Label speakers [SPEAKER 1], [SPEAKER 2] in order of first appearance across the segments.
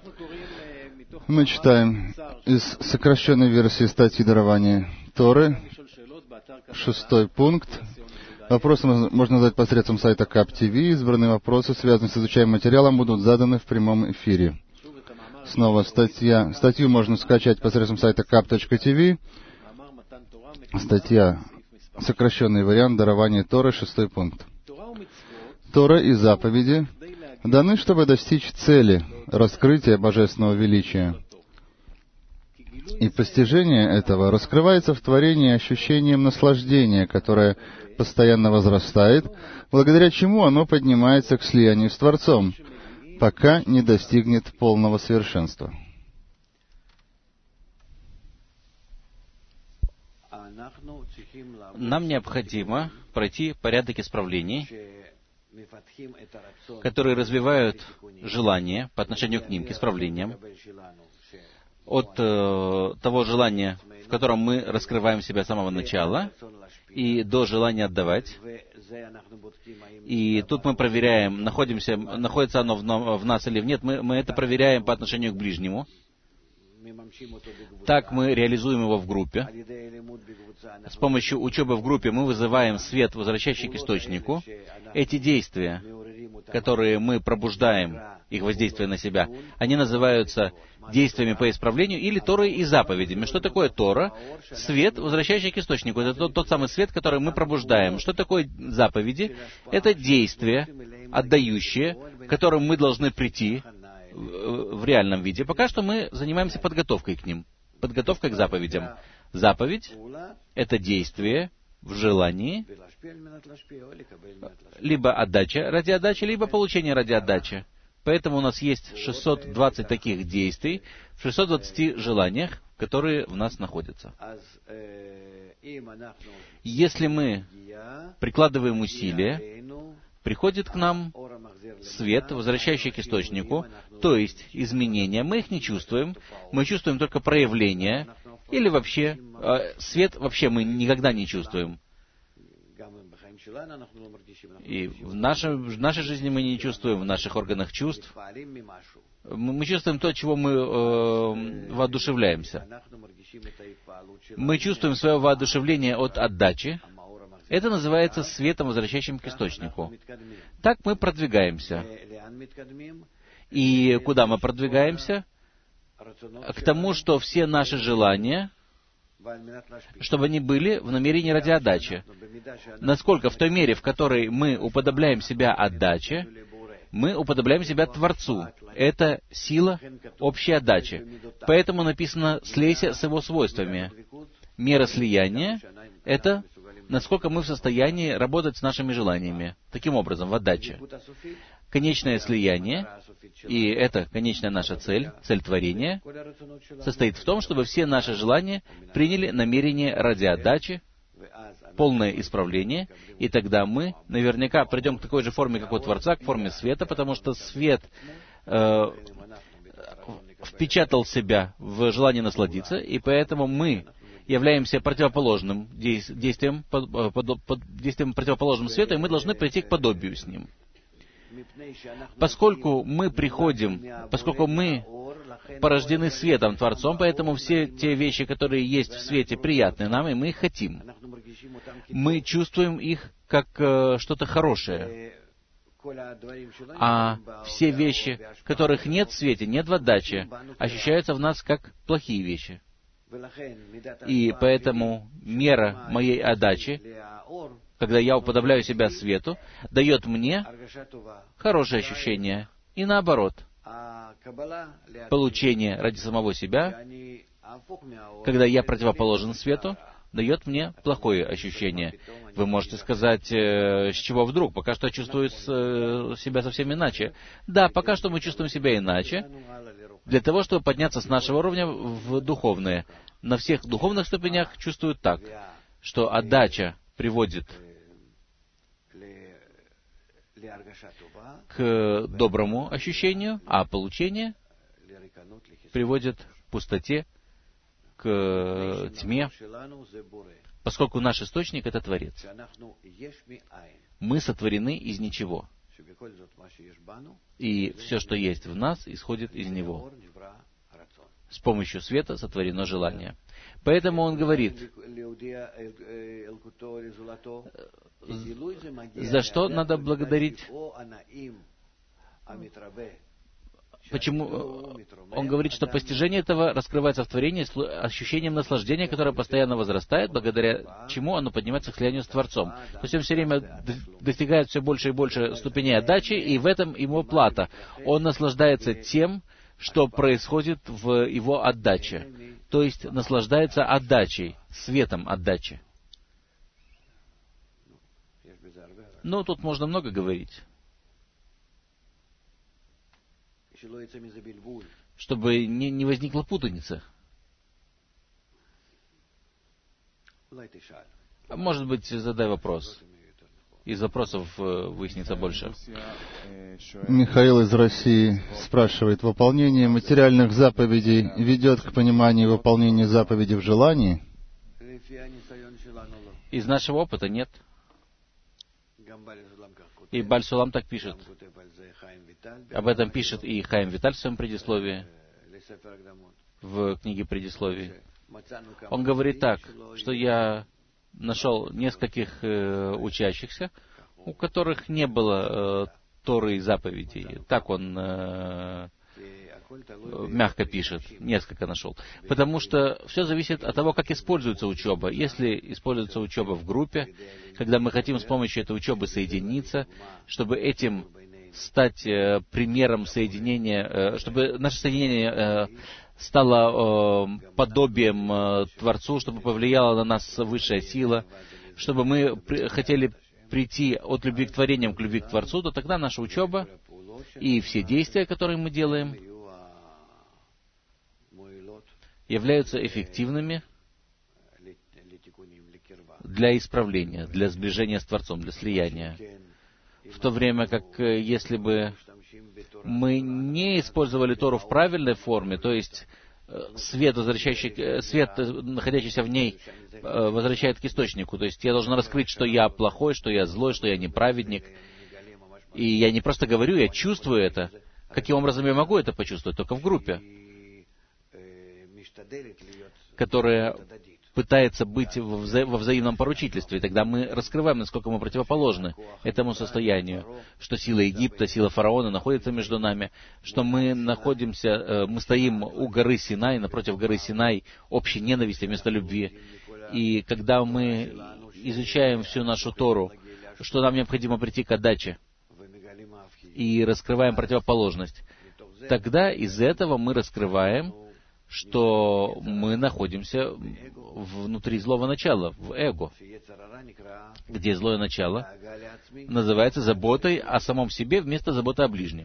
[SPEAKER 1] Мы читаем из сокращенной версии статьи дарования Торы, 6 пункт. Вопросы можно задать посредством сайта КАП-ТВ. Избранные вопросы, связанные с изучаемым материалом, будут заданы в прямом эфире. Снова статью можно скачать посредством сайта kap.tv. Статья, сокращенный вариант дарования Торы, 6 пункт. Тора и заповеди даны, чтобы достичь цели раскрытия божественного величия. И постижение этого раскрывается в творении ощущением наслаждения, которое постоянно возрастает, благодаря чему оно поднимается к слиянию с Творцом, пока не достигнет полного совершенства.
[SPEAKER 2] Нам необходимо пройти порядок исправлений, которые развивают желание по отношению к ним, к исправлениям, от того желания, в котором мы раскрываем себя с самого начала, и до желания отдавать. И тут мы проверяем, находится оно в нас или нет. Мы это проверяем по отношению к ближнему. Так мы реализуем его в группе. С помощью учебы в группе мы вызываем свет, возвращающий к источнику. Эти действия, которые мы пробуждаем, их воздействие на себя, они называются действиями по исправлению или Торой и заповедями. Что такое Тора? Свет, возвращающий к источнику. Это тот самый свет, который мы пробуждаем. Что такое заповеди? Это действия, отдающие, к которым мы должны прийти в реальном виде. Пока что мы занимаемся подготовкой к ним, подготовкой к заповедям. Заповедь — это действие в желании, либо отдача ради отдачи, либо получение ради отдачи. Поэтому у нас есть 620 таких действий в 620 желаниях, которые в нас находятся. Если мы прикладываем усилия, приходит к нам свет, возвращающий к источнику, то есть изменения. Мы их не чувствуем, мы чувствуем только проявления, или вообще, свет вообще мы никогда не чувствуем. И в нашей жизни мы не чувствуем, в наших органах чувств. Мы чувствуем то, от чего мы воодушевляемся. Мы чувствуем свое воодушевление от отдачи. Это называется светом, возвращающим к источнику. Так мы продвигаемся. И куда мы продвигаемся? К тому, что все наши желания, чтобы они были в намерении ради отдачи. Насколько в той мере, в которой мы уподобляем себя отдаче, мы уподобляем себя Творцу. Это сила общей отдачи. Поэтому написано «слейся с его свойствами». Мера слияния — это насколько мы в состоянии работать с нашими желаниями. Таким образом, в отдаче. Конечное слияние, и это конечная наша цель, цель творения, состоит в том, чтобы все наши желания приняли намерение ради отдачи, полное исправление, и тогда мы наверняка придем к такой же форме, как у Творца, к форме света, потому что свет впечатал себя в желание насладиться, и поэтому мы являемся противоположным действием противоположным свету, и мы должны прийти к подобию с ним. Поскольку мы порождены светом, Творцом, поэтому все те вещи, которые есть в свете, приятны нам, и мы их хотим. Мы чувствуем их как что-то хорошее. А все вещи, которых нет в свете, нет в отдаче, ощущаются в нас как плохие вещи. И поэтому мера моей отдачи, когда я уподобляю себя свету, дает мне хорошее ощущение. И наоборот, получение ради самого себя, когда я противоположен свету, дает мне плохое ощущение. Вы можете сказать, с чего вдруг? Пока что я чувствую себя совсем иначе. Да, пока что мы чувствуем себя иначе, для того, чтобы подняться с нашего уровня в духовное. На всех духовных ступенях чувствуют так, что отдача приводит к доброму ощущению, а получение приводит к пустоте, к тьме, поскольку наш источник — это Творец. Мы сотворены из ничего. И все, что есть в нас, исходит из Него. С помощью света сотворено желание. Поэтому он говорит, за что надо благодарить? Почему? Он говорит, что постижение этого раскрывается в творении ощущением наслаждения, которое постоянно возрастает, благодаря чему оно поднимается к слиянию с Творцом. То есть он все время достигает все больше и больше ступеней отдачи, и в этом ему плата. Он наслаждается тем, что происходит в его отдаче. То есть наслаждается отдачей, светом отдачи. Ну, тут можно много говорить. Чтобы не возникла путаница. Может быть, задай вопрос. Из вопросов выяснится больше.
[SPEAKER 1] Михаил из России спрашивает, выполнение материальных заповедей ведет к пониманию выполнения заповедей в желании?
[SPEAKER 2] Из нашего опыта нет. И Баль Сулам так пишет. Об этом пишет и Хаим Виталь в своем предисловии, в книге предисловий. Он говорит так, что я нашел нескольких учащихся, у которых не было Торы и заповедей. Так он мягко пишет, несколько нашел. Потому что все зависит от того, как используется учеба. Если используется учеба в группе, когда мы хотим с помощью этой учебы соединиться, чтобы этим стать примером соединения, чтобы наше соединение стало подобием Творцу, чтобы повлияла на нас высшая сила, чтобы мы хотели прийти от любви к творениям к любви к Творцу, то тогда наша учеба и все действия, которые мы делаем, являются эффективными для исправления, для сближения с Творцом, для слияния. В то время как если бы мы не использовали Тору в правильной форме, то есть свет, находящийся в ней, возвращает к источнику. То есть я должен раскрыть, что я плохой, что я злой, что я неправедник. И я не просто говорю, я чувствую это. Каким образом я могу это почувствовать? Только в группе, которая пытается быть во взаимном поручительстве. И тогда мы раскрываем, насколько мы противоположны этому состоянию, что сила Египта, сила фараона находится между нами, что мы стоим у горы Синай, напротив горы Синай, общей ненависти вместо любви. И когда мы изучаем всю нашу Тору, что нам необходимо прийти к отдаче, и раскрываем противоположность, тогда из этого мы раскрываем, что мы находимся внутри злого начала, в эго, где злое начало называется заботой о самом себе вместо заботы о ближнем.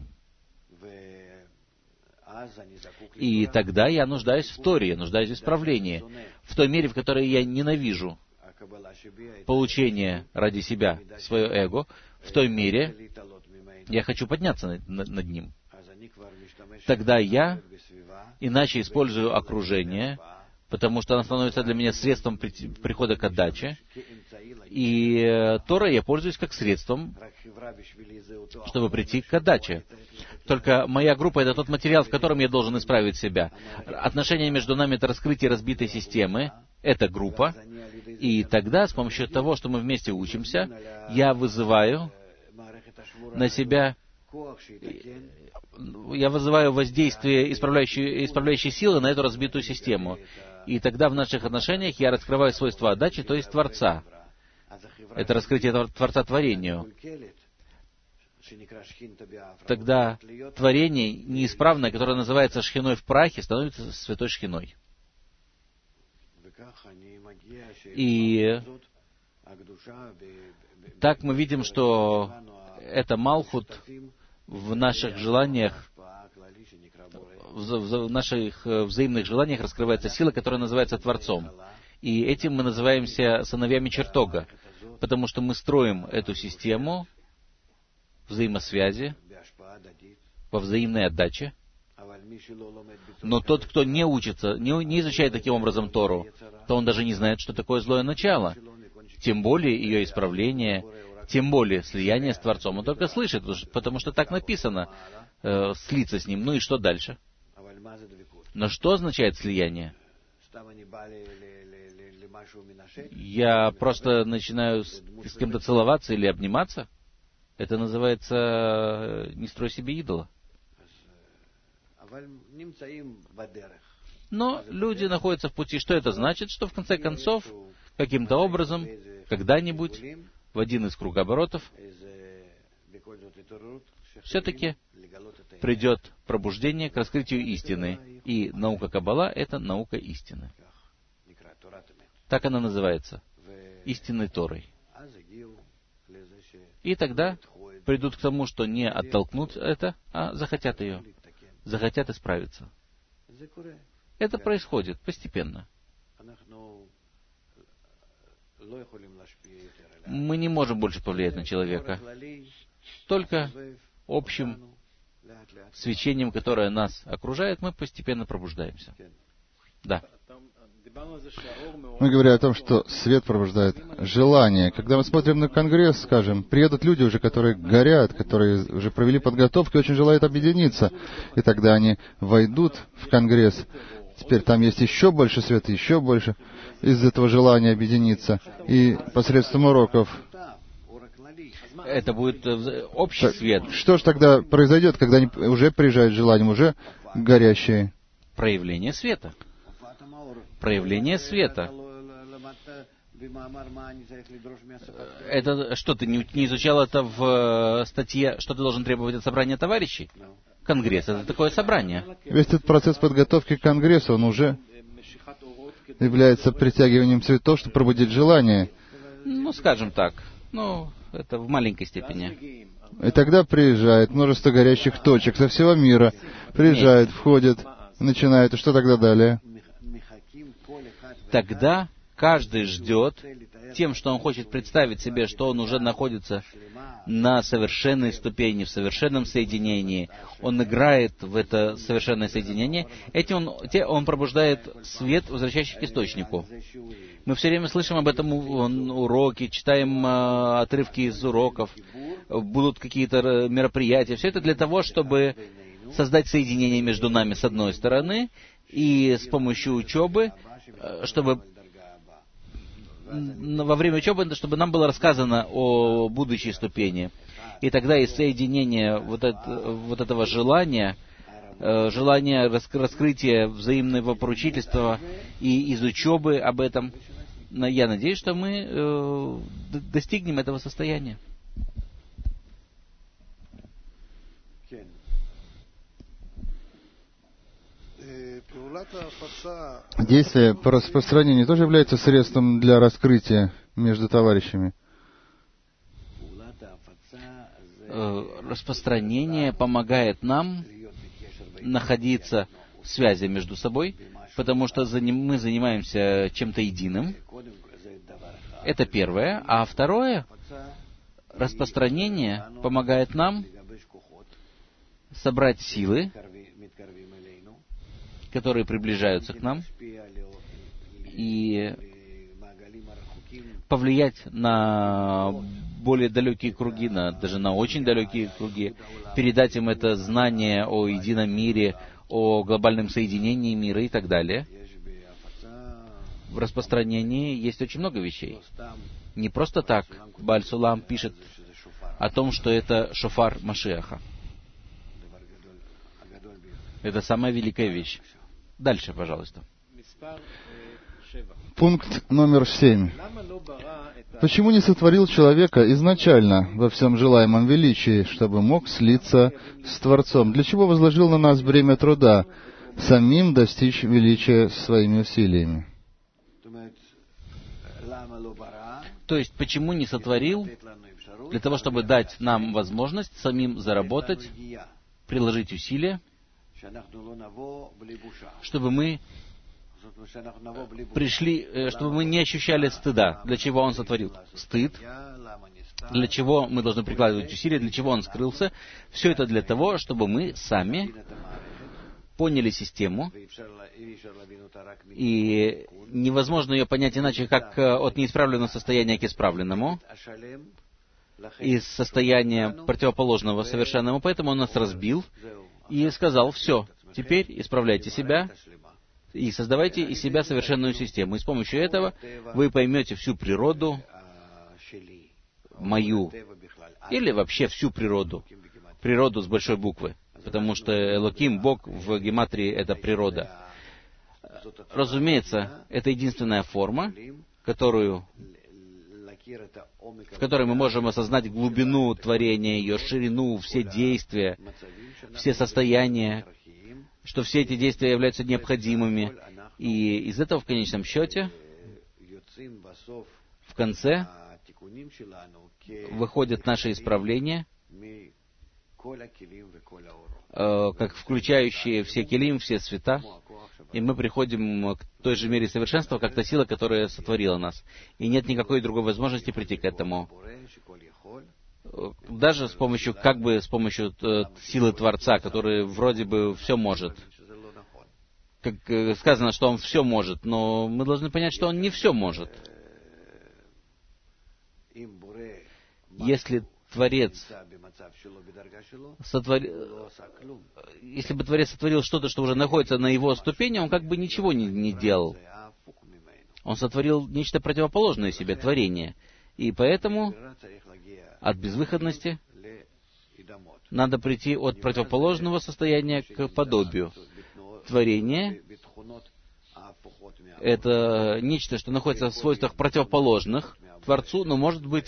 [SPEAKER 2] И тогда я нуждаюсь в Торе, я нуждаюсь в исправлении. В той мере, в которой я ненавижу получение ради себя, свое эго, в той мере я хочу подняться над ним. Тогда я иначе использую окружение, потому что оно становится для меня средством прихода к отдаче. И Торой я пользуюсь как средством, чтобы прийти к отдаче. Только моя группа — это тот материал, в котором я должен исправить себя. Отношения между нами — это раскрытие разбитой системы, это группа. И тогда, с помощью того, что мы вместе учимся, я вызываю на себя воздействие исправляющей силы на эту разбитую систему. И тогда в наших отношениях я раскрываю свойства отдачи, то есть Творца. Это раскрытие Творца творению. Тогда творение неисправное, которое называется шхиной в прахе, становится святой шхиной. И так мы видим, что это Малхут в наших желаниях, в наших взаимных желаниях раскрывается сила, которая называется Творцом. И этим мы называемся сыновьями чертога, потому что мы строим эту систему взаимосвязи во взаимной отдаче. Но тот, кто не учится, не изучает таким образом Тору, то он даже не знает, что такое злое начало, тем более ее исправление, тем более слияние с Творцом. Он только слышит, потому что так написано, слиться с Ним. Ну и что дальше? Но что означает слияние? Я просто начинаю с кем-то целоваться или обниматься? Это называется «не строй себе идола». Но люди находятся в пути. Что это значит? Что в конце концов, каким-то образом, когда-нибудь, в один из кругооборотов, все-таки придет пробуждение к раскрытию истины. И наука Каббала — это наука истины. Так она называется. Истинной Торой. И тогда придут к тому, что не оттолкнут это, а захотят ее. Захотят исправиться. Это происходит постепенно. Мы не можем больше повлиять на человека. Только общим свечением, которое нас окружает, мы постепенно пробуждаемся. Да.
[SPEAKER 1] Мы говорим о том, что свет пробуждает желание. Когда мы смотрим на Конгресс, скажем, приедут люди уже, которые горят, которые уже провели подготовку и очень желают объединиться. И тогда они войдут в Конгресс. Теперь там есть еще больше света, еще больше из этого желания объединиться. И посредством уроков.
[SPEAKER 2] Это будет общий свет.
[SPEAKER 1] Что же тогда произойдет, когда они уже приезжают с желанием, уже горящие?
[SPEAKER 2] Проявление света. Проявление света. Это что, ты не изучал это в статье, что ты должен требовать от собрания товарищей? Конгресс — это такое собрание.
[SPEAKER 1] Весь этот процесс подготовки к Конгрессу, он уже является притягиванием цветов, чтобы пробудить желание.
[SPEAKER 2] Ну, скажем так. Ну, это в маленькой степени.
[SPEAKER 1] И тогда приезжает множество горящих точек со всего мира. Приезжают, входят, начинают. И что тогда далее?
[SPEAKER 2] Тогда каждый ждет тем, что он хочет представить себе, что он уже находится на совершенной ступени, в совершенном соединении. Он играет в это совершенное соединение. Этим он пробуждает свет, возвращающий к источнику. Мы все время слышим об этом уроке, читаем отрывки из уроков, будут какие-то мероприятия. Все это для того, чтобы создать соединение между нами с одной стороны, и с помощью учебы, чтобы во время учебы, чтобы нам было рассказано о будущей ступени. И тогда из соединения вот этого желания, раскрытия взаимного поручительства и из учебы об этом, я надеюсь, что мы достигнем этого состояния.
[SPEAKER 1] Действие по распространению тоже является средством для раскрытия между товарищами.
[SPEAKER 2] Распространение помогает нам находиться в связи между собой, потому что мы занимаемся чем-то единым. Это первое. А второе, распространение помогает нам собрать силы, которые приближаются к нам, и повлиять на более далекие круги, даже на очень далекие круги, передать им это знание о едином мире, о глобальном соединении мира и так далее. В распространении есть очень много вещей. Не просто так Бааль Сулам пишет о том, что это шофар Машиаха. Это самая великая вещь. Дальше, пожалуйста.
[SPEAKER 1] Пункт номер 7. Почему не сотворил человека изначально во всем желаемом величии, чтобы мог слиться с Творцом? Для чего возложил на нас бремя труда, самим достичь величия своими усилиями?
[SPEAKER 2] То есть, почему не сотворил? Для того, чтобы дать нам возможность самим заработать, приложить усилия, чтобы мы пришли, чтобы мы не ощущали стыда. Для чего Он сотворил стыд? Для чего мы должны прикладывать усилия? Для чего Он скрылся? Все это для того, чтобы мы сами поняли систему, и невозможно ее понять иначе, как от неисправленного состояния к исправленному, из состояния противоположного совершенному, поэтому Он нас разбил и сказал: все, теперь исправляйте себя и создавайте из себя совершенную систему. И с помощью этого вы поймете всю природу мою, или вообще всю природу, природу с большой буквы, потому что Элоким, Бог, в гематрии — это природа. Разумеется, это единственная форма, в которой мы можем осознать глубину творения, ее ширину, все действия, все состояния, что все эти действия являются необходимыми. И из этого, в конечном счете, в конце выходят наши исправления, как включающие все келим, все цвета, и мы приходим к той же мере совершенства, как та сила, которая сотворила нас. И нет никакой другой возможности прийти к этому. Даже с помощью силы Творца, который вроде бы все может. Как сказано, что Он все может, но мы должны понять, что Он не все может. Если Творец если бы Творец сотворил что-то, что уже находится на Его ступени, Он как бы ничего не делал. Он сотворил нечто противоположное себе, творение. И поэтому от безвыходности надо прийти от противоположного состояния к подобию. Творение — это нечто, что находится в свойствах противоположных Творцу, но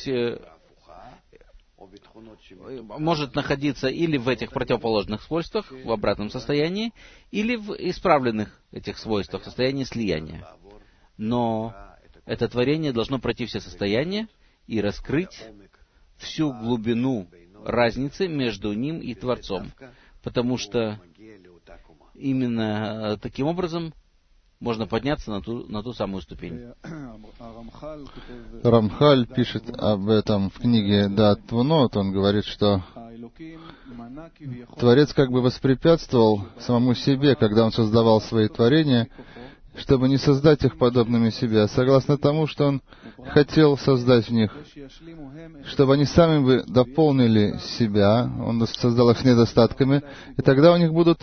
[SPEAKER 2] может находиться или в этих противоположных свойствах, в обратном состоянии, или в исправленных этих свойствах, в состоянии слияния. Но это творение должно пройти все состояния и раскрыть всю глубину разницы между ним и Творцом, потому что именно таким образом можно подняться на ту самую ступень.
[SPEAKER 1] Рамхаль пишет об этом в книге «Дат Твунот». Он говорит, что Творец как бы воспрепятствовал самому себе, когда Он создавал свои творения, чтобы не создать их подобными себе, а согласно тому, что Он хотел создать в них, чтобы они сами бы дополнили себя. Он создал их с недостатками, и тогда у них будет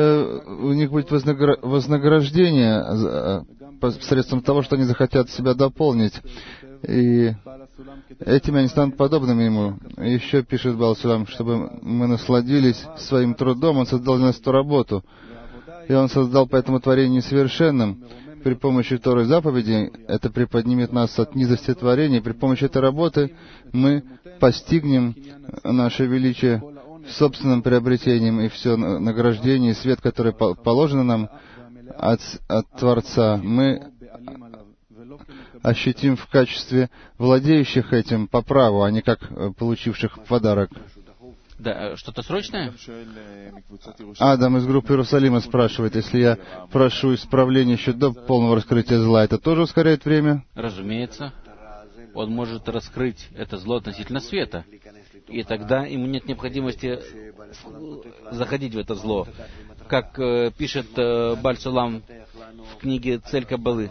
[SPEAKER 1] вознаграждение посредством того, что они захотят себя дополнить. И этими они станут подобными Ему. И еще пишет Баал Сулам, чтобы мы насладились своим трудом, Он создал для нас эту работу. И Он создал поэтому творение несовершенным. При помощи Торы заповедей это приподнимет нас от низости творения. При помощи этой работы мы постигнем наше величие собственным приобретением, и все награждение, и свет, который положено нам от Творца, мы ощутим в качестве владеющих этим по праву, а не как получивших в подарок.
[SPEAKER 2] Да, что-то срочное?
[SPEAKER 1] Адам из группы Иерусалима спрашивает, если я прошу исправления еще до полного раскрытия зла, это тоже ускоряет время?
[SPEAKER 2] Разумеется. Он может раскрыть это зло относительно света. И тогда ему нет необходимости заходить в это зло. Как пишет Бааль Сулам в книге «Цель Каббалы»,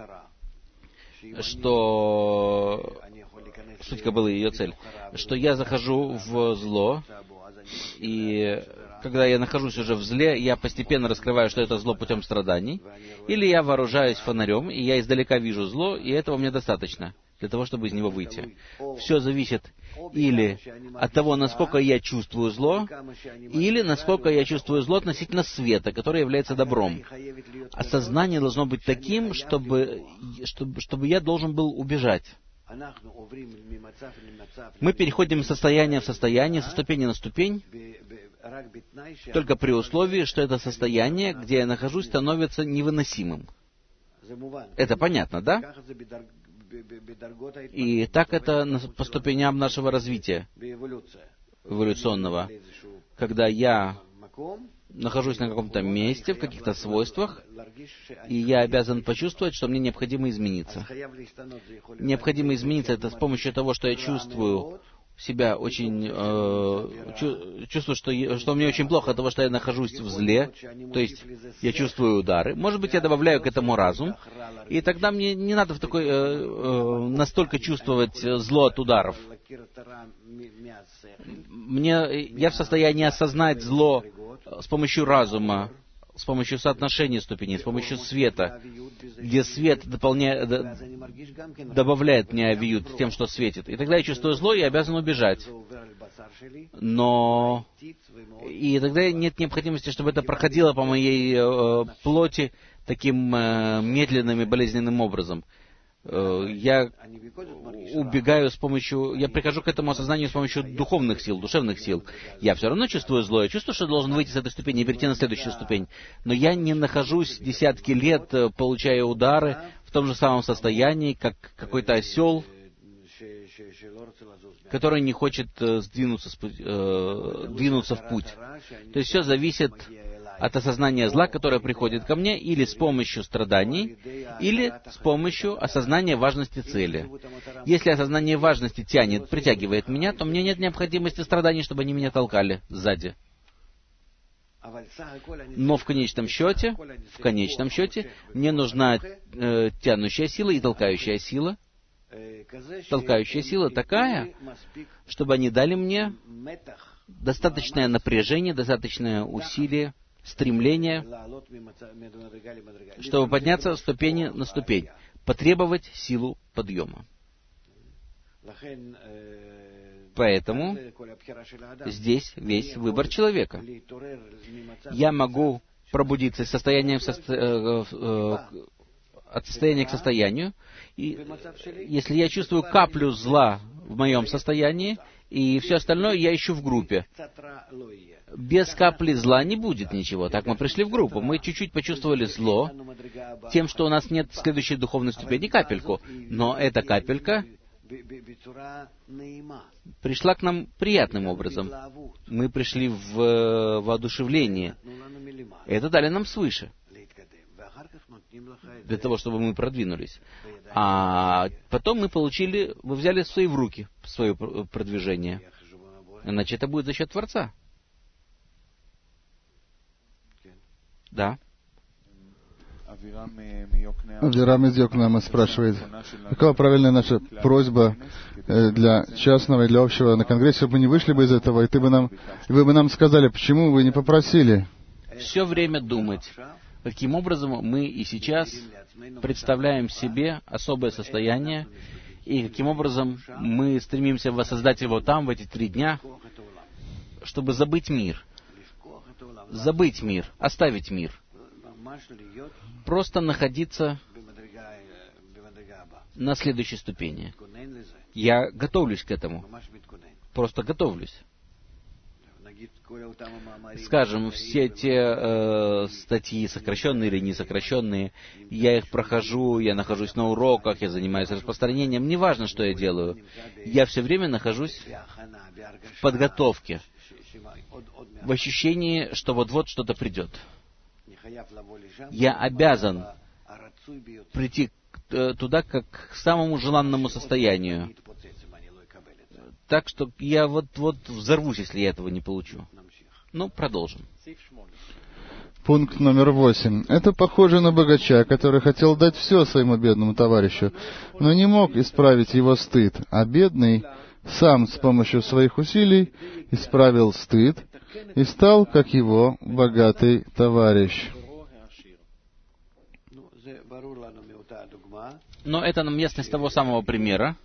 [SPEAKER 2] что суть Каббалы, ее цель, что я захожу в зло, и когда я нахожусь уже в зле, я постепенно раскрываю, что это зло путем страданий, или я вооружаюсь фонарем, и я издалека вижу зло, и этого мне достаточно для того, чтобы из него выйти. Все зависит или от того, насколько я чувствую зло, или насколько я чувствую зло относительно света, который является добром. Осознание должно быть таким, чтобы я должен был убежать. Мы переходим из состояния в состояние, со ступени на ступень, только при условии, что это состояние, где я нахожусь, становится невыносимым. Это понятно, да? И так это по ступеням нашего развития эволюционного. Когда я нахожусь на каком-то месте, в каких-то свойствах, и я обязан почувствовать, что мне необходимо измениться. Необходимо измениться это с помощью того, что я чувствую себя очень... чувствую, что мне очень плохо от того, что я нахожусь в зле, то есть я чувствую удары. Может быть, я добавляю к этому разум, и тогда мне не надо в такой, настолько чувствовать зло от ударов. Я в состоянии осознать зло с помощью разума, с помощью соотношения ступеней, с помощью света, где свет добавляет мне авиют тем, что светит. И тогда я чувствую зло и обязан убежать. И тогда нет необходимости, чтобы это проходило по моей плоти таким медленным и болезненным образом. Я убегаю я прихожу к этому осознанию с помощью духовных сил, душевных сил. Я все равно чувствую зло, я чувствую, что должен выйти с этой ступени и перейти на следующую ступень. Но я не нахожусь десятки лет, получая удары, в том же самом состоянии, как какой-то осел, который не хочет двинуться в путь. То есть все зависит от осознания зла, которое приходит ко мне, или с помощью страданий, или с помощью осознания важности цели. Если осознание важности притягивает меня, то мне нет необходимости страданий, чтобы они меня толкали сзади. Но в конечном счете, мне нужна тянущая сила и толкающая сила. Толкающая сила такая, чтобы они дали мне достаточное напряжение, достаточное усилие, стремление, чтобы подняться с ступени на ступень, потребовать силу подъема. Поэтому здесь весь выбор человека. Я могу пробудиться из состояния от состояния к состоянию, и если я чувствую каплю зла в моем состоянии, и все остальное я ищу в группе. Без капли зла не будет ничего. Так мы пришли в группу. Мы чуть-чуть почувствовали зло тем, что у нас нет следующей духовной ступени, капельку. Но эта капелька пришла к нам приятным образом. Мы пришли в воодушевление. Это дали нам свыше, для того, чтобы мы продвинулись. А потом мы взяли свои в руки, свое продвижение. Иначе это будет за счет Творца. Да.
[SPEAKER 1] Авирам из Йокнама спрашивает, какова правильная наша просьба для частного и для общего на Конгрессе, чтобы мы не вышли бы из этого, и вы бы нам сказали, почему вы не попросили?
[SPEAKER 2] Все время думать, каким образом мы и сейчас представляем себе особое состояние, и каким образом мы стремимся воссоздать его там, в эти 3 дня, чтобы забыть мир. Забыть мир, оставить мир. Просто находиться на следующей ступени. Я готовлюсь к этому. Просто готовлюсь. Скажем, все те статьи, сокращенные или не сокращенные, я их прохожу, я нахожусь на уроках, я занимаюсь распространением. Неважно, что я делаю. Я все время нахожусь в подготовке, в ощущении, что вот-вот что-то придет. Я обязан прийти туда, как к самому желанному состоянию. Так что я вот-вот взорвусь, если я этого не получу. Ну, продолжим.
[SPEAKER 1] Пункт номер 8. Это похоже на богача, который хотел дать все своему бедному товарищу, но не мог исправить его стыд, а бедный сам с помощью своих усилий исправил стыд и стал, как его богатый товарищ.
[SPEAKER 2] Но это нам ясно из того самого примера,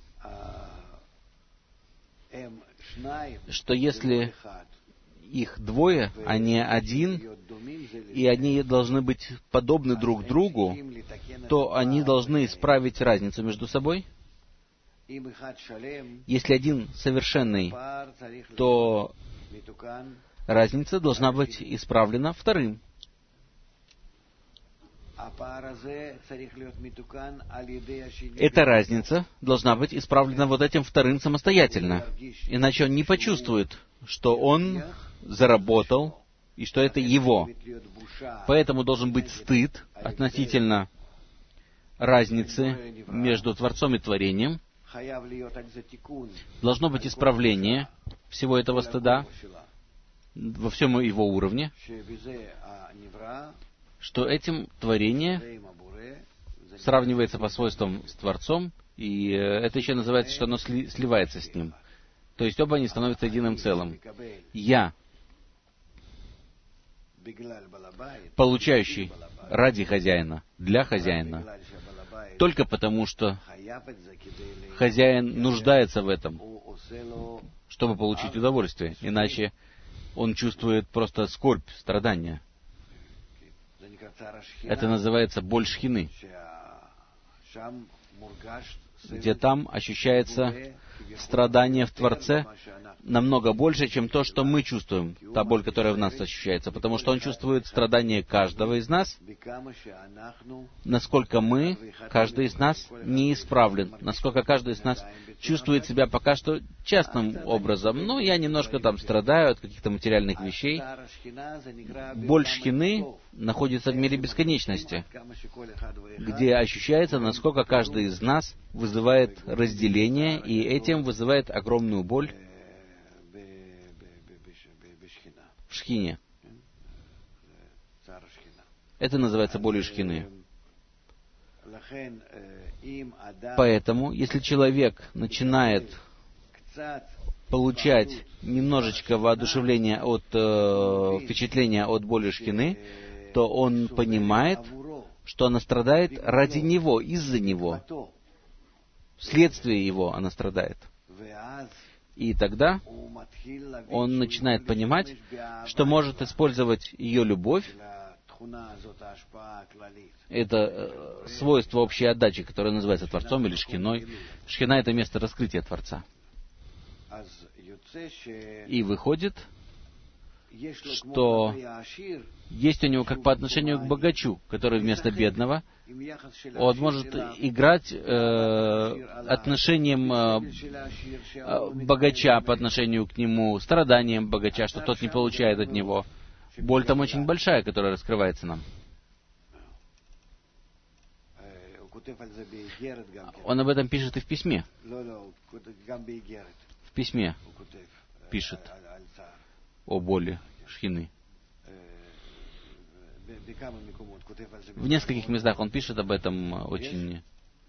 [SPEAKER 2] что если их 2, а не 1, и они должны быть подобны друг другу, то они должны исправить разницу между собой. Если один совершенный, то разница должна быть исправлена вторым. Эта разница должна быть исправлена вот этим вторым самостоятельно. Иначе он не почувствует, что он заработал и что это его. Поэтому должен быть стыд относительно разницы между Творцом и творением. Должно быть исправление всего этого стыда во всем его уровне, что этим творение сравнивается по свойствам с Творцом, и это еще называется, что оно сливается с Ним. То есть оба они становятся единым целым. Я, получающий ради хозяина, для хозяина, только потому, что хозяин нуждается в этом, чтобы получить удовольствие. Иначе он чувствует просто скорбь, страдания. Это называется боль шхины, где там ощущается страдание в Творце намного больше, чем то, что мы чувствуем, та боль, которая в нас ощущается, потому что он чувствует страдание каждого из нас, насколько мы, каждый из нас, не исправлен, насколько каждый из нас чувствует себя пока что частным образом. Ну, я немножко там страдаю от каких-то материальных вещей. Боль шхины находится в мире бесконечности, где ощущается, насколько каждый из нас вызывает разделение, и этим вызывает огромную боль в шхине. Это называется болью шхины. Поэтому, если человек начинает получать немножечко воодушевления от впечатления от боли шхины, то он понимает, что она страдает ради него, из-за него. Вследствие его она страдает. И тогда он начинает понимать, что может использовать ее любовь, это свойство общей отдачи, которое называется Творцом или Шхиной. Шхина — это место раскрытия Творца. И выходит, что есть у него, как по отношению к богачу, который вместо бедного, он может играть отношением богача по отношению к нему, страданием богача, что тот не получает от него. Боль там очень большая, которая раскрывается нам. Он об этом пишет и в письме. В письме пишет о боли шхины. В нескольких местах он пишет об этом очень...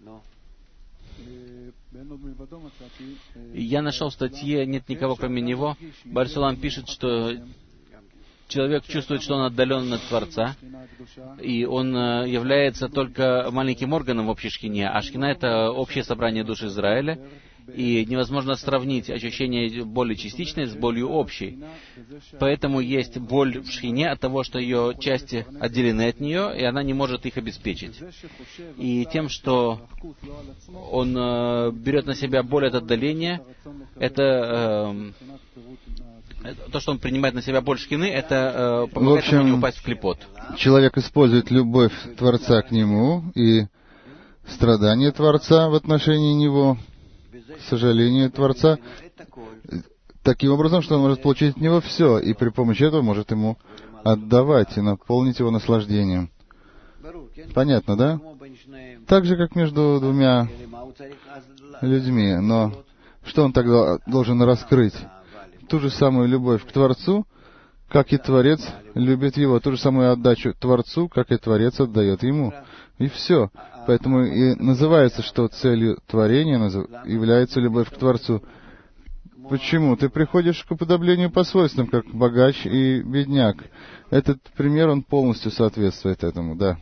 [SPEAKER 2] Я нашел в статье «Нет никого, кроме него». Бар-Сулам пишет, что человек чувствует, что он отдален от Творца, и он является только маленьким органом в общей шхине, а шхина — это общее собрание душ Израиля, и невозможно сравнить ощущение боли частичной с болью общей. Поэтому есть боль в шхине от того, что ее части отделены от нее, и она не может их обеспечить. И тем, что он берет на себя боль от отдаления, это то, что он принимает на себя боль шхины, это помогает ему не упасть в клепот.
[SPEAKER 1] Человек использует любовь Творца к нему и страдания Творца в отношении него, сожаление Творца, таким образом, что он может получить от него все, и при помощи этого может ему отдавать и наполнить его наслаждением. Понятно, да? Так же, как между двумя людьми. Но что он тогда должен раскрыть? Ту же самую любовь к Творцу, как и Творец любит его. Ту же самую отдачу Творцу, как и Творец отдает ему. И все. Поэтому и называется, что целью творения является любовь к Творцу. Почему? Ты приходишь к уподоблению по свойствам, как богач и бедняк. Этот пример, он полностью соответствует этому, да.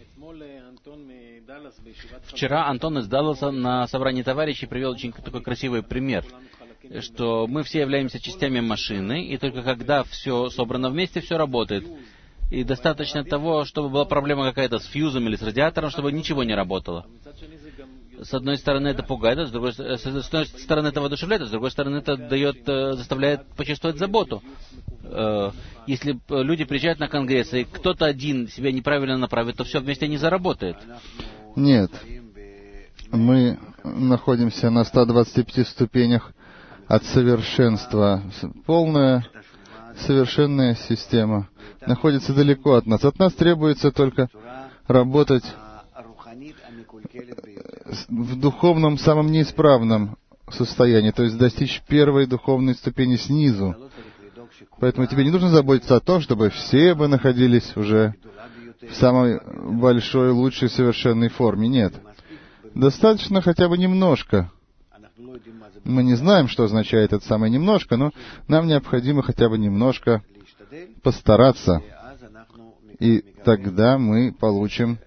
[SPEAKER 2] Вчера Антон из Далласа на собрании товарищей привел очень такой красивый пример, что мы все являемся частями машины, и только когда все собрано вместе, все работает. И достаточно того, чтобы была проблема какая-то с фьюзом или с радиатором, чтобы ничего не работало. С одной стороны, это пугает, с одной стороны, это воодушевляет, а с другой стороны, это заставляет почувствовать заботу. Если люди приезжают на конгресс, и кто-то один себя неправильно направит, то все вместе не заработает.
[SPEAKER 1] Нет. Мы находимся на 125 ступенях от совершенства. Полная, совершенная система находится далеко от нас. От нас требуется только работать в духовном, самом неисправном состоянии, то есть достичь первой духовной ступени снизу. Поэтому тебе не нужно заботиться о том, чтобы все бы находились уже в самой большой, лучшей, совершенной форме. Нет. Достаточно хотя бы немножко. Мы не знаем, что означает это самое немножко, но нам необходимо хотя бы немножко постараться. И тогда мы получим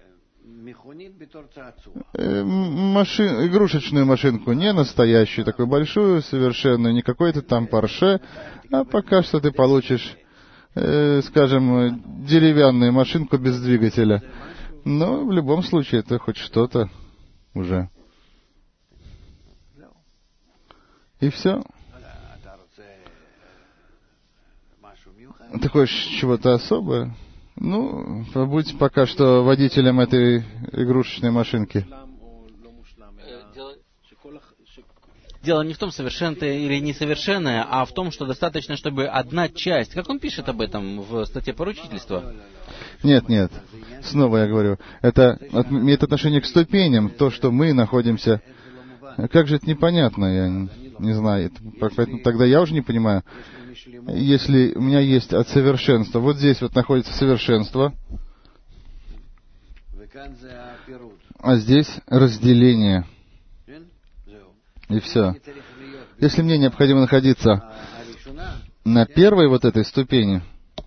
[SPEAKER 1] игрушечную машинку, не настоящую, такую большую, совершенную, не какой-то там Порше, а пока что ты получишь, скажем, деревянную машинку без двигателя. Но в любом случае это хоть что-то уже. И все. Ты хочешь чего-то особое? Ну, побудь пока что водителем этой игрушечной машинки.
[SPEAKER 2] Дело не в том, совершенное или несовершенное, а в том, что достаточно, чтобы одна часть... Как он пишет об этом в статье поручительства?
[SPEAKER 1] Нет. Снова я говорю. Это имеет отношение к ступеням. То, что мы находимся... Как же это непонятно? Я не знаю. Поэтому тогда я уже не понимаю. Если у меня есть от совершенства, вот здесь вот находится совершенство, а здесь разделение. И все. Если мне необходимо находиться на первой вот этой ступени,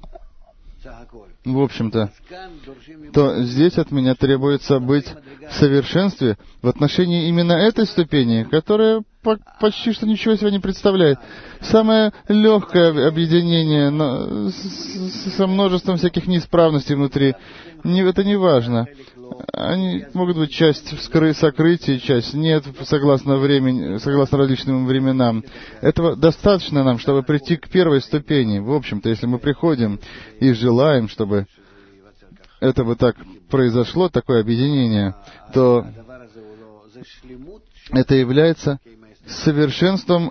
[SPEAKER 1] в общем-то, то здесь от меня требуется быть в совершенстве в отношении именно этой ступени, которая почти что ничего из себя не представляет. Самое легкое объединение со множеством всяких неисправностей внутри, это не важно. Они могут быть часть сокрытия, часть нет, согласно различным временам. Этого достаточно нам, чтобы прийти к первой ступени. В общем-то, если мы приходим и желаем, чтобы это бы так произошло, такое объединение, то это является совершенством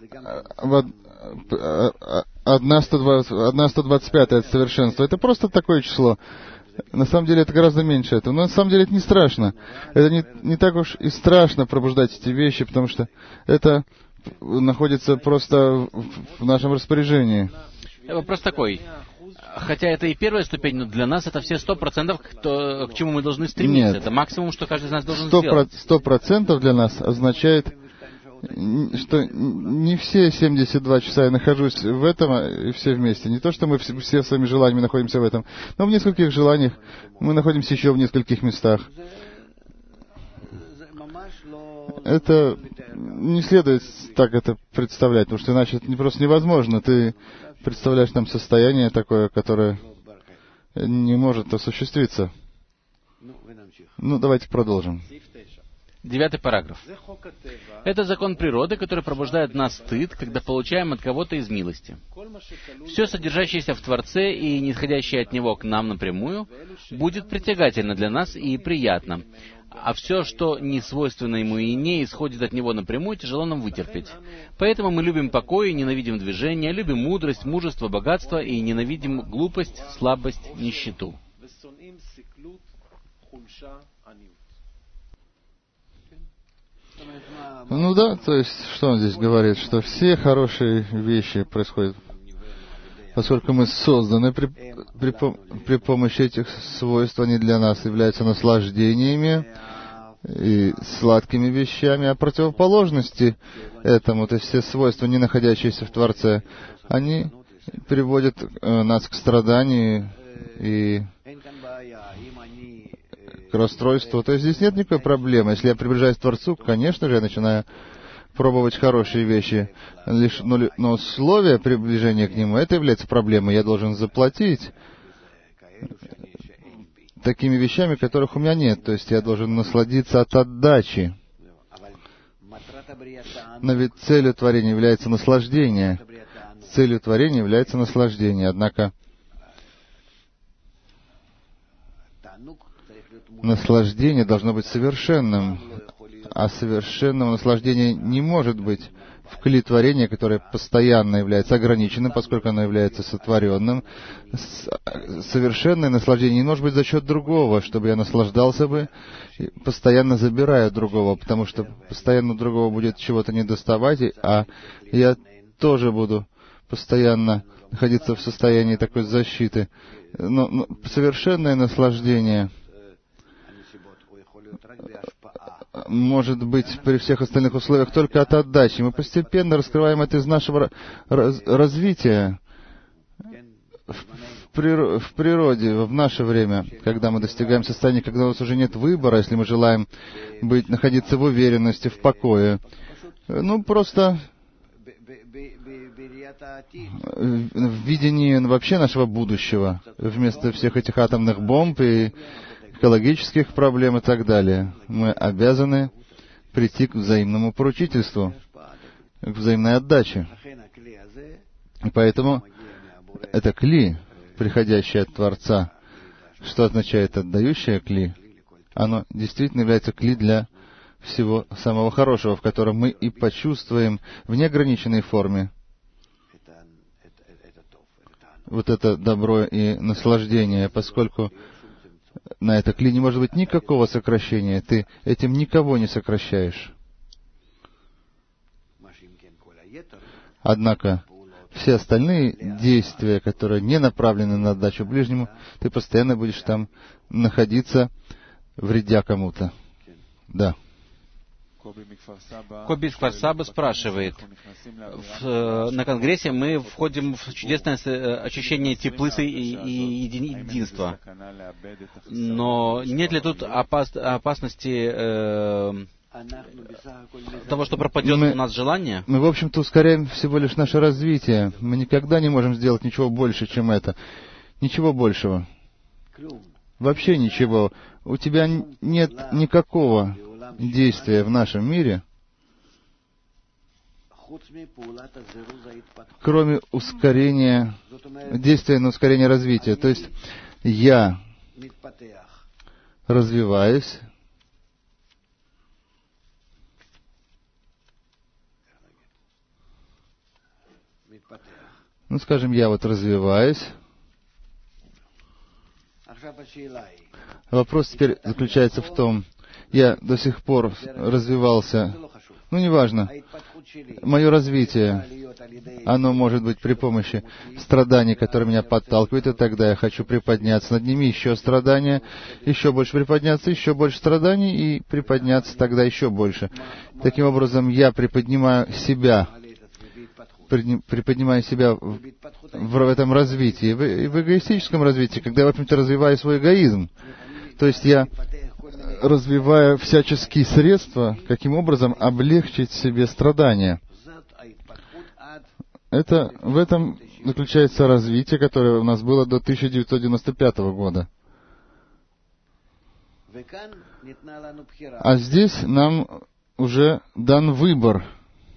[SPEAKER 1] 1/125 от совершенства. Это просто такое число. На самом деле это гораздо меньше этого. Но на самом деле это не страшно. Это не так уж и страшно пробуждать эти вещи, потому что это находится просто в нашем распоряжении.
[SPEAKER 2] Вопрос такой. Хотя это и первая ступень, но для нас это все 100%, к чему мы должны стремиться.
[SPEAKER 1] Нет.
[SPEAKER 2] Это максимум, что каждый из нас должен сделать.
[SPEAKER 1] 100% для нас означает, что не все 72 часа я нахожусь в этом, и все вместе. Не то, что мы все своими желаниями находимся в этом, но в нескольких желаниях мы находимся еще в нескольких местах. Это не следует так это представлять, потому что иначе это просто невозможно. Ты представляешь нам состояние такое, которое не может осуществиться. Ну, давайте продолжим.
[SPEAKER 2] 9 параграф. Это закон природы, который пробуждает в нас стыд, когда получаем от кого-то из милости. Все, содержащееся в Творце и не исходящее от Него к нам напрямую, будет притягательно для нас и приятно. А все, что не свойственно Ему и не исходит от Него напрямую, тяжело нам вытерпеть. Поэтому мы любим покой и ненавидим движение, любим мудрость, мужество, богатство и ненавидим глупость, слабость, нищету.
[SPEAKER 1] Ну да, то есть, что он здесь говорит, что все хорошие вещи происходят, поскольку мы созданы при помощи этих свойств, они для нас являются наслаждениями и сладкими вещами, а противоположности этому, то есть все свойства, не находящиеся в Творце, они приводят нас к страданию и к расстройству. То есть здесь нет никакой проблемы. Если я приближаюсь к Творцу, конечно же, я начинаю пробовать хорошие вещи. Но условие приближения к Нему, это является проблемой. Я должен заплатить такими вещами, которых у меня нет. То есть я должен насладиться от отдачи. Но ведь целью творения является наслаждение. Целью творения является наслаждение. Однако наслаждение должно быть совершенным. А совершенного наслаждения не может быть в кли творения, которое постоянно является ограниченным, поскольку оно является сотворенным. Совершенное наслаждение не может быть за счет другого, чтобы я наслаждался бы, постоянно забирая другого, потому что постоянно другого будет чего-то недоставать, а я тоже буду постоянно находиться в состоянии такой защиты. Но совершенное наслаждение может быть при всех остальных условиях только от отдачи. Мы постепенно раскрываем это из нашего развития в природе, в наше время, когда мы достигаем состояния, когда у нас уже нет выбора, если мы желаем находиться в уверенности, в покое. Просто в видении вообще нашего будущего, вместо всех этих атомных бомб и экологических проблем и так далее. Мы обязаны прийти к взаимному поручительству, к взаимной отдаче. И поэтому это кли, приходящее от Творца, что означает отдающее кли, оно действительно является кли для всего самого хорошего, в котором мы и почувствуем в неограниченной форме вот это добро и наслаждение, поскольку на это кли не может быть никакого сокращения. Ты этим никого не сокращаешь. Однако все остальные действия, которые не направлены на отдачу ближнему, ты постоянно будешь там находиться, вредя кому-то. Да.
[SPEAKER 2] Коби из Кфар-Саба спрашивает, на Конгрессе мы входим в чудесное ощущение теплыцы и единства. Но нет ли тут опасности того, что пропадет у нас желание?
[SPEAKER 1] Мы, в общем-то, ускоряем всего лишь наше развитие. Мы никогда не можем сделать ничего больше, чем это. Ничего большего. Вообще ничего. У тебя нет никакого действия в нашем мире, кроме ускорения, действия на ускорение развития. То есть я развиваюсь, скажем, я развиваюсь. Вопрос теперь заключается в том, я до сих пор развивался, неважно, мое развитие, оно может быть при помощи страданий, которые меня подталкивают, и тогда я хочу приподняться над ними, еще страдания, еще больше приподняться, еще больше страданий, и приподняться тогда еще больше. Таким образом, я приподнимаю себя в этом развитии, в эгоистическом развитии, когда я, в общем-то, развиваю свой эгоизм. То есть я развивая всяческие средства, каким образом облегчить себе страдания. В этом заключается развитие, которое у нас было до 1995 года. А здесь нам уже дан выбор.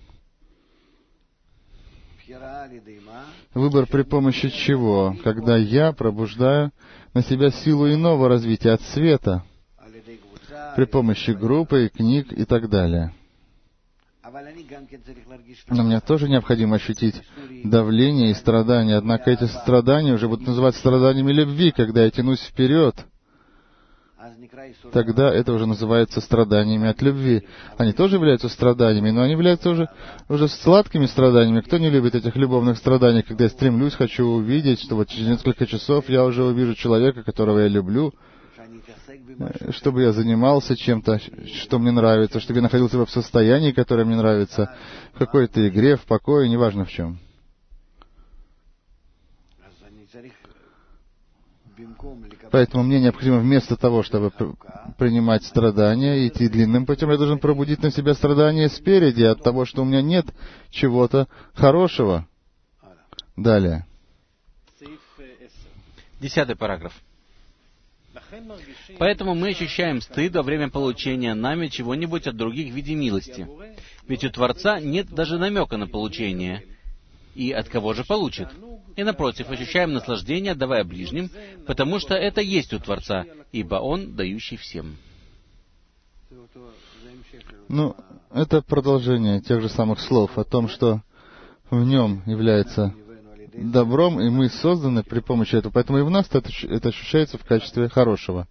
[SPEAKER 1] Выбор при помощи чего? Когда я пробуждаю на себя силу иного развития, от света, при помощи группы, книг и так далее. Но мне тоже необходимо ощутить давление и страдания. Однако эти страдания уже будут называться страданиями любви, когда я тянусь вперед. Тогда это уже называется страданиями от любви. Они тоже являются страданиями, но они являются уже сладкими страданиями. Кто не любит этих любовных страданий, когда я стремлюсь, хочу увидеть, что через несколько часов я уже увижу человека, которого я люблю, чтобы я занимался чем-то, что мне нравится, чтобы я находился в состоянии, которое мне нравится, в какой-то игре, в покое, неважно в чем. Поэтому мне необходимо вместо того, чтобы принимать страдания, идти длинным путем, я должен пробудить на себя страдания спереди от того, что у меня нет чего-то хорошего. Далее.
[SPEAKER 2] 10 параграф. Поэтому мы ощущаем стыд во время получения нами чего-нибудь от других в виде милости. Ведь у Творца нет даже намека на получение. И от кого же получит? И напротив, ощущаем наслаждение, отдавая ближним, потому что это есть у Творца, ибо Он дающий всем.
[SPEAKER 1] Ну, это продолжение тех же самых слов о том, что в нем является добром, и мы созданы при помощи этого. Поэтому и в нас это ощущается в качестве хорошего.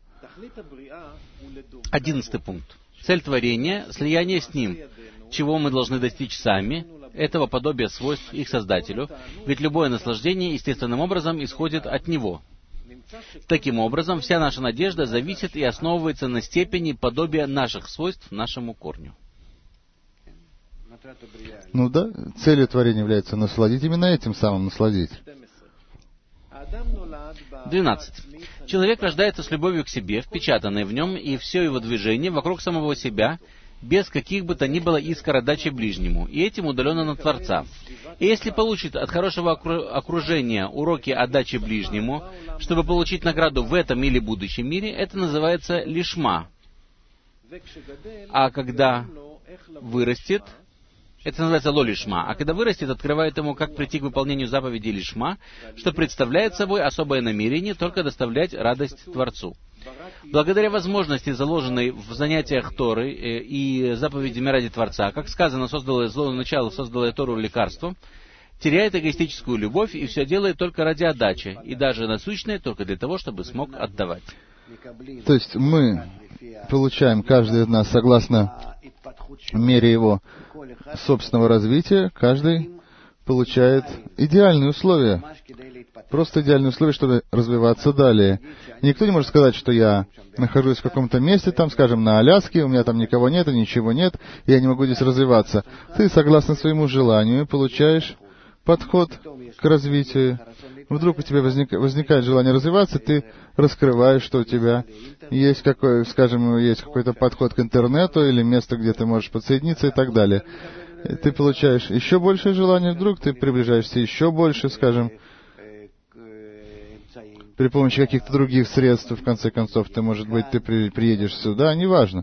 [SPEAKER 2] 11 пункт. Цель творения — слияние с Ним. Чего мы должны достичь сами? Этого подобия свойств их Создателю. Ведь любое наслаждение естественным образом исходит от Него. Таким образом, вся наша надежда зависит и основывается на степени подобия наших свойств нашему корню.
[SPEAKER 1] Ну да, целью творения является насладить, именно этим самым насладить.
[SPEAKER 2] 12. Человек рождается с любовью к себе, впечатанной в нем, и все его движение вокруг самого себя, без каких бы то ни было искр отдачи ближнему, и этим удаленно от Творца. И если получит от хорошего окружения уроки отдачи ближнему, чтобы получить награду в этом или будущем мире, это называется лишма. А когда вырастет, это называется лолишма. А когда вырастет, открывает ему, как прийти к выполнению заповедей лишма, что представляет собой особое намерение только доставлять радость Творцу. Благодаря возможности, заложенной в занятиях Торы и заповедями ради Творца, как сказано, создало зло начало, создало Тору лекарством, теряет эгоистическую любовь и все делает только ради отдачи, и даже насущное только для того, чтобы смог отдавать.
[SPEAKER 1] То есть мы получаем, каждый из нас, согласно мере его собственного развития, каждый получает идеальные условия. Просто идеальные условия, чтобы развиваться далее. Никто не может сказать, что я нахожусь в каком-то месте, там, скажем, на Аляске, у меня там никого нет, и ничего нет, и я не могу здесь развиваться. Ты, согласно своему желанию, получаешь подход к развитию. Вдруг у тебя возникает желание развиваться, ты раскрываешь, что у тебя есть есть какой-то подход к интернету или место, где ты можешь подсоединиться и так далее. И ты получаешь еще большее желание, вдруг ты приближаешься еще больше, скажем, при помощи каких-то других средств, в конце концов, ты, может быть, ты приедешь сюда, неважно.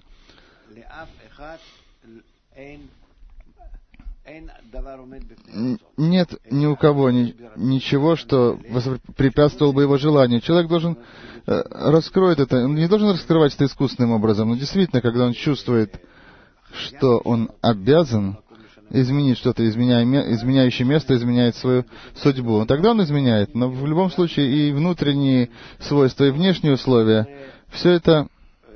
[SPEAKER 1] Нет ни у кого ничего, что препятствовало бы его желанию. Человек должен раскроет это, он не должен раскрывать это искусственным образом, но действительно, когда он чувствует, что он обязан изменить что-то, изменяющее место, изменяет свою судьбу. Тогда он изменяет. Но в любом случае и внутренние свойства, и внешние условия, все это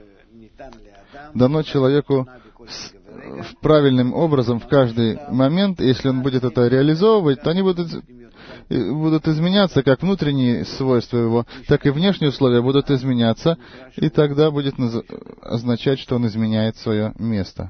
[SPEAKER 1] дано человеку правильным образом в каждый момент. Если он будет это реализовывать, то они будут изменяться, как внутренние свойства его, так и внешние условия будут изменяться, и тогда будет означать, что он изменяет свое место.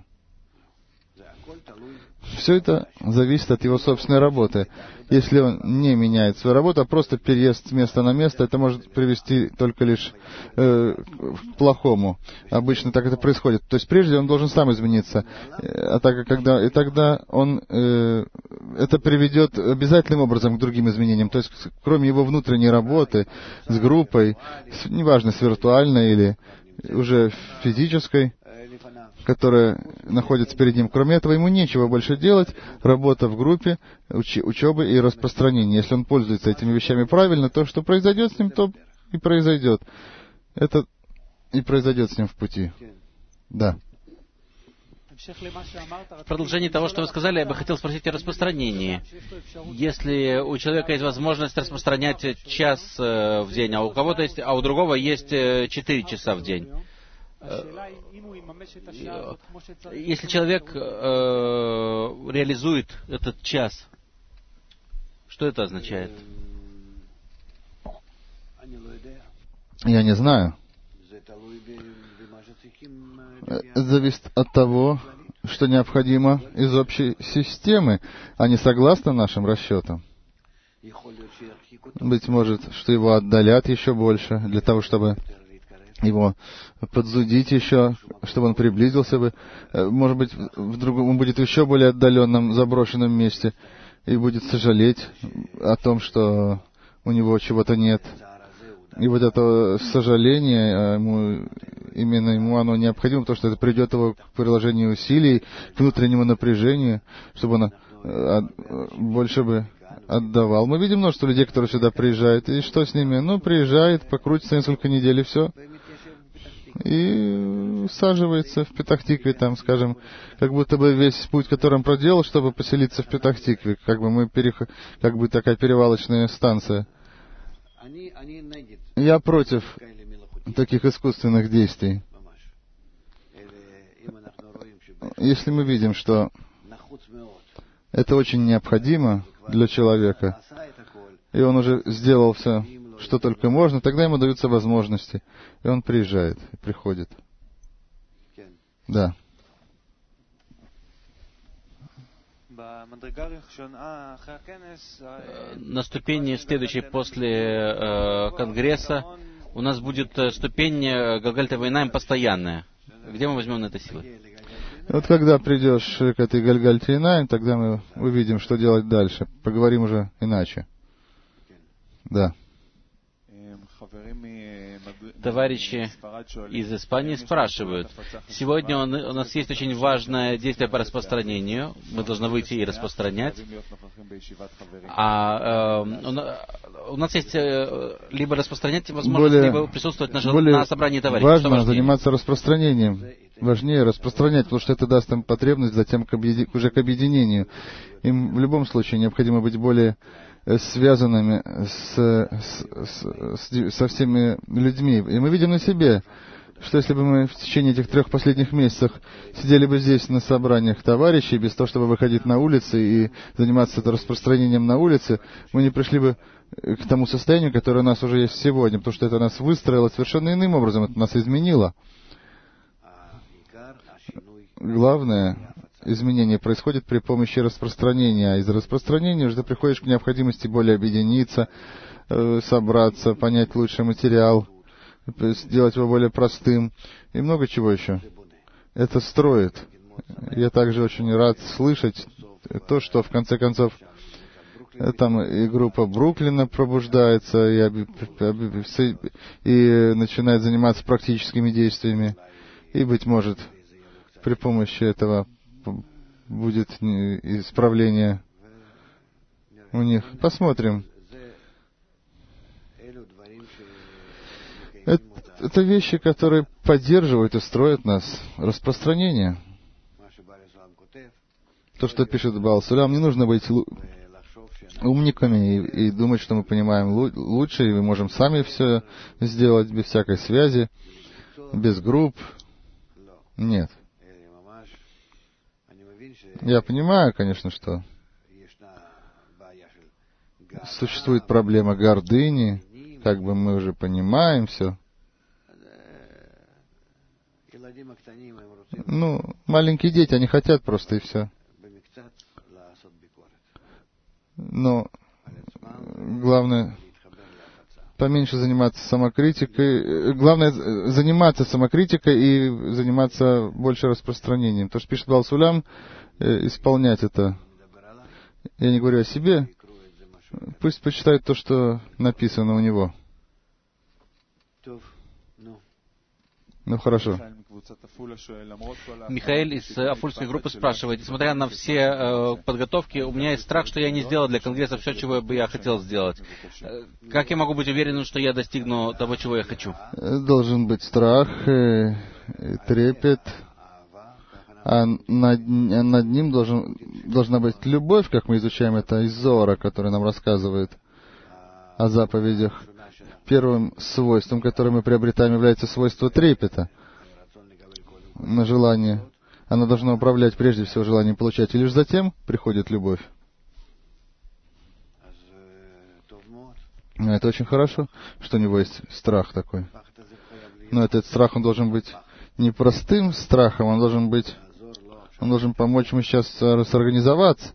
[SPEAKER 1] Все это зависит от его собственной работы. Если он не меняет свою работу, а просто переезд с места на место, это может привести только лишь к плохому. Обычно так это происходит. То есть прежде он должен сам измениться. Тогда он это приведет обязательным образом к другим изменениям. То есть кроме его внутренней работы с группой, неважно, с виртуальной или уже физической, которая находится перед ним. Кроме этого, ему нечего больше делать. Работа в группе, учеба и распространение. Если он пользуется этими вещами правильно, то, что произойдет с ним, то и произойдет. Это и произойдет с ним в пути. Да.
[SPEAKER 2] В продолжении того, что вы сказали, я бы хотел спросить о распространении. Если у человека есть возможность распространять час в день, а у кого-то есть, а у другого есть 4 часа в день. Если человек реализует этот час, что это означает?
[SPEAKER 1] Я не знаю. Это зависит от того, что необходимо из общей системы, а не согласно нашим расчетам. Быть может, что его отдалят еще больше, для того, чтобы его подзудить еще, чтобы он приблизился бы. Может быть, он будет в еще более отдаленном, заброшенном месте и будет сожалеть о том, что у него чего-то нет. И вот это сожаление, именно ему оно необходимо, потому что это придет его к приложению усилий, к внутреннему напряжению, чтобы он больше бы отдавал. Мы видим множество людей, которые сюда приезжают. И что с ними? Приезжает, покрутится несколько недель, и все. И усаживается в Петах-Тикве, там, скажем, как будто бы весь путь, который он проделал, чтобы поселиться в Петах-Тикве, как бы как бы такая перевалочная станция. Я против таких искусственных действий. Если мы видим, что это очень необходимо для человека, и он уже сделал все, что только можно, тогда ему даются возможности, и он приезжает, приходит. Да.
[SPEAKER 2] На ступени следующей после Конгресса у нас будет ступень Галгальта Вайнаим постоянная. Где мы возьмем на это силы?
[SPEAKER 1] Вот когда придешь к этой Гальгальте Инаим, тогда мы увидим, что делать дальше. Поговорим уже иначе. Да.
[SPEAKER 2] Товарищи из Испании спрашивают. Сегодня у нас есть очень важное действие по распространению. Мы должны выйти и распространять. У нас есть либо распространять возможность, либо присутствовать на собрании товарищей.
[SPEAKER 1] Важно заниматься распространением. Важнее распространять, потому что это даст им потребность затем уже к объединению. Им в любом случае необходимо быть более связанными со всеми людьми. И мы видим на себе, что если бы мы в течение этих 3 последних месяцев сидели бы здесь на собраниях товарищей, без того, чтобы выходить на улицы и заниматься распространением на улице, мы не пришли бы к тому состоянию, которое у нас уже есть сегодня, потому что это нас выстроило совершенно иным образом, это нас изменило. Главное изменение происходит при помощи распространения, а из распространения уже ты приходишь к необходимости более объединиться, собраться, понять лучше материал, сделать его более простым и много чего еще. Это строит. Я также очень рад слышать то, что в конце концов там и группа Бруклина пробуждается и начинает заниматься практическими действиями, и, быть может, при помощи этого будет исправление у них. Посмотрим. Это вещи, которые поддерживают и строят нас. Распространение. То, что пишет Баал Сулям, не нужно быть умниками и думать, что мы понимаем лучше, и мы можем сами все сделать без всякой связи, без групп. Нет. Я понимаю, конечно, что существует проблема гордыни, как бы мы уже понимаем все. Маленькие дети, они хотят просто и все. Но главное поменьше заниматься самокритикой. Главное заниматься самокритикой и заниматься больше распространением. То, что пишет Баал Сулям, исполнять это. Я не говорю о себе. Пусть почитают то, что написано у него. Хорошо.
[SPEAKER 2] Михаил из Афульской группы спрашивает, несмотря на все подготовки, у меня есть страх, что я не сделал для Конгресса все, чего бы я хотел сделать. Как я могу быть уверенным, что я достигну того, чего я хочу?
[SPEAKER 1] Должен быть страх, трепет, а над ним должна быть любовь, как мы изучаем это из Зоара, который нам рассказывает о заповедях. Первым свойством, которое мы приобретаем, является свойство трепета на желание. Оно должно управлять прежде всего желанием получать, и лишь затем приходит любовь. Это очень хорошо, что у него есть страх такой. Но этот страх, он должен быть не простым страхом, он должен помочь ему сейчас сорганизоваться.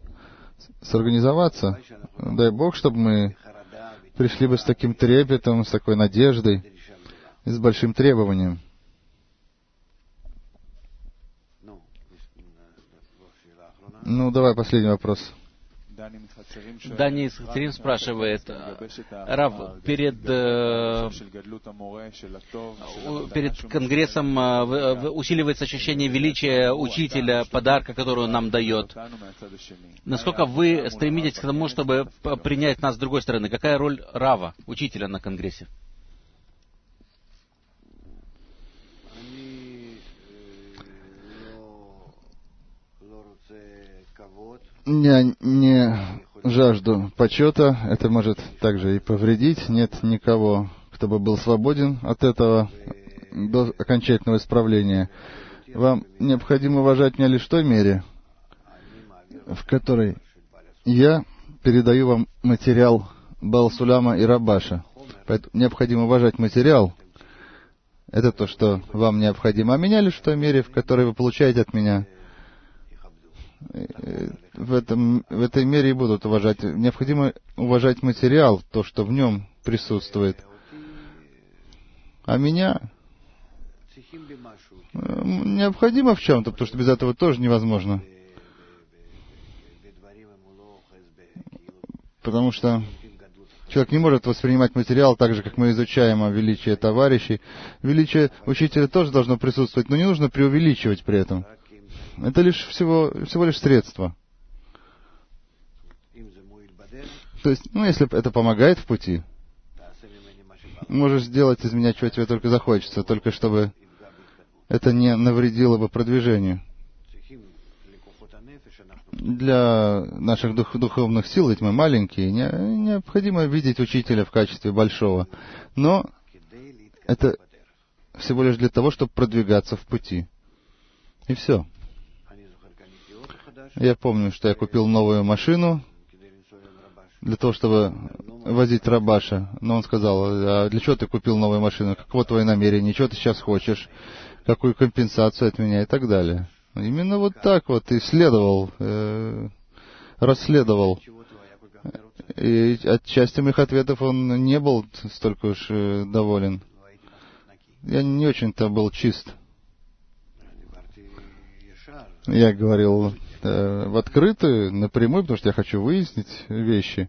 [SPEAKER 1] Дай Бог, чтобы мы пришли бы с таким трепетом, с такой надеждой и с большим требованием. Давай последний вопрос.
[SPEAKER 2] Дани из Хацерим спрашивает, Рав, перед Конгрессом усиливается ощущение величия учителя, подарка, который он нам дает. Насколько вы стремитесь к тому, чтобы принять нас с другой стороны? Какая роль Рава, учителя на Конгрессе?
[SPEAKER 1] Я не жажду почета, это может также и повредить. Нет никого, кто бы был свободен от этого до окончательного исправления. Вам необходимо уважать меня лишь в той мере, в которой я передаю вам материал Баал Суляма и Рабаша. Поэтому необходимо уважать материал. Это то, что вам необходимо. А меня лишь в той мере, в которой вы получаете от меня. В этой мере и будут уважать. Необходимо уважать материал, то, что в нем присутствует. А меня необходимо в чем-то, потому что без этого тоже невозможно. Потому что человек не может воспринимать материал так же, как мы изучаем о величии товарищей. Величие учителя тоже должно присутствовать, но не нужно преувеличивать при этом. Это лишь всего лишь средство. То есть, если это помогает в пути, можешь сделать из меня, чего тебе только захочется, только чтобы это не навредило бы продвижению. Для наших духовных сил, ведь мы маленькие, необходимо видеть учителя в качестве большого. Но это всего лишь для того, чтобы продвигаться в пути. И все. Я помню, что я купил новую машину для того, чтобы возить Рабаша. Но он сказал: а для чего ты купил новую машину? Каково твое намерение? Чего ты сейчас хочешь? Какую компенсацию от меня? И так далее. Именно вот так вот исследовал, расследовал. И от части моих ответов он не был столько уж доволен. Я не очень-то был чист. Я говорил в открытую, напрямую, потому что я хочу выяснить вещи.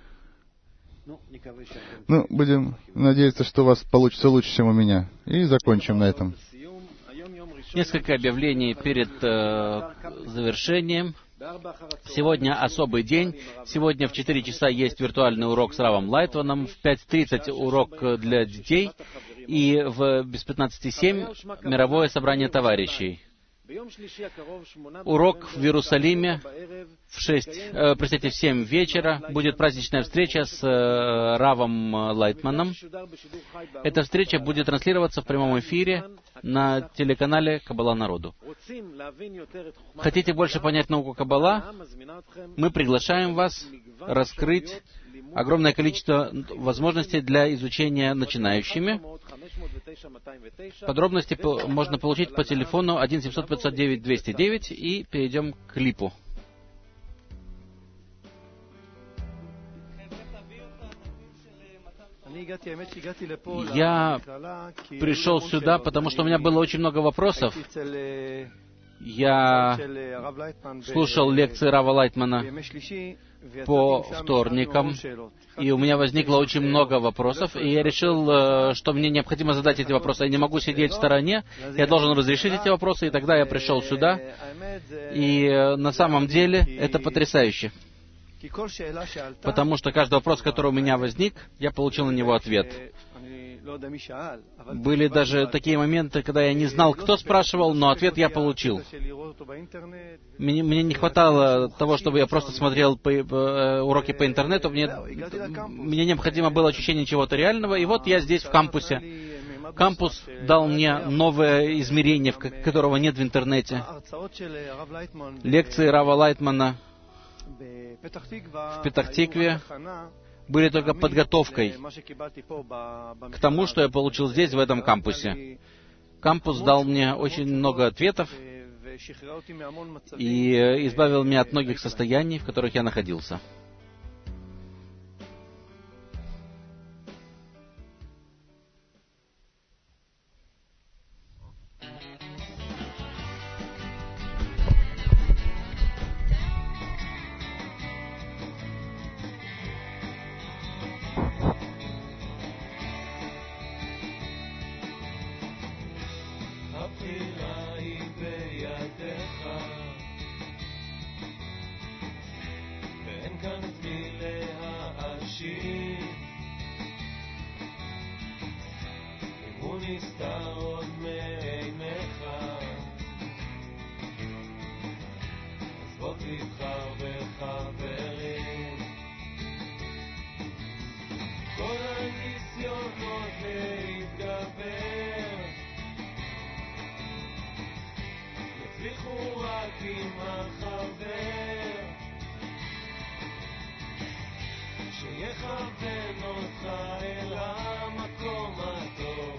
[SPEAKER 1] Будем надеяться, что у вас получится лучше, чем у меня. И закончим на этом.
[SPEAKER 2] Несколько объявлений перед завершением. Сегодня особый день. Сегодня в 4 часа есть виртуальный урок с Равом Лайтманом. В 5:30 урок для детей. И без 15:07 мировое собрание товарищей. Урок в Иерусалиме в 7 вечера. Будет праздничная встреча с Равом Лайтманом. Эта встреча будет транслироваться в прямом эфире на телеканале «Каббала народу». Хотите больше понять науку Каббала? Мы приглашаем вас раскрыть огромное количество возможностей для изучения начинающими. Подробности можно получить по телефону 1-700-509-209 и перейдем к клипу. Я пришел сюда, потому что у меня было очень много вопросов. Я слушал лекции Рава Лайтмана по вторникам, и у меня возникло очень много вопросов, и я решил, что мне необходимо задать эти вопросы. Я не могу сидеть в стороне, я должен разрешить эти вопросы, и тогда я пришел сюда, и на самом деле это потрясающе. Потому что каждый вопрос, который у меня возник, я получил на него ответ. Были даже такие моменты, когда я не знал, кто спрашивал, но ответ я получил. Мне не хватало того, чтобы я просто смотрел уроки по интернету. Мне необходимо было ощущение чего-то реального. И вот я здесь, в кампусе. Кампус дал мне новое измерение, которого нет в интернете. Лекции Рава Лайтмана в Петах-Тикве были только подготовкой к тому, что я получил здесь, в этом кампусе. Кампус дал мне очень много ответов и избавил меня от многих состояний, в которых я находился.
[SPEAKER 3] בוא תבחר יצליחו רק עם החבר שיכוון אותך אל המקום הטוב.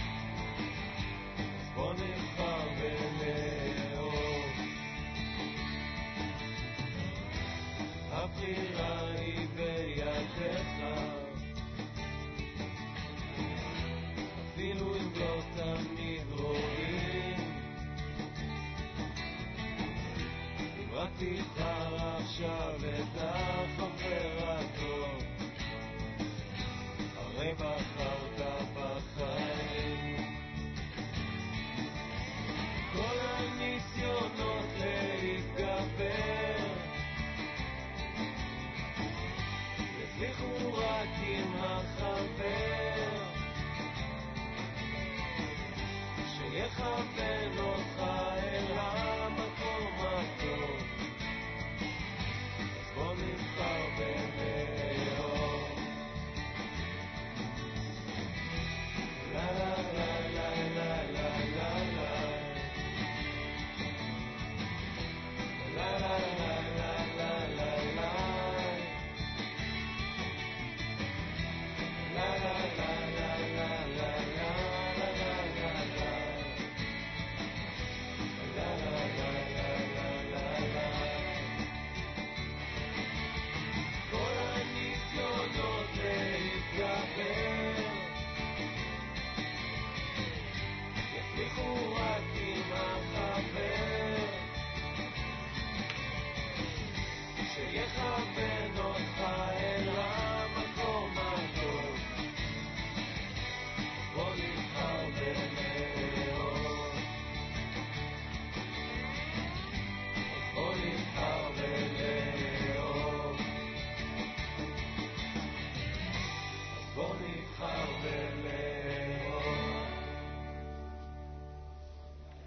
[SPEAKER 3] בוא נבחר ולאהוב, הבחירה היא בידיך, אפילו אם לא תמיד רואים. אם רק תבחר עכשיו את החבר הטוב, הרי בחרת בחיים. כל הניסיונות להתגבר יצליחו רק עם החבר שיכוון אותך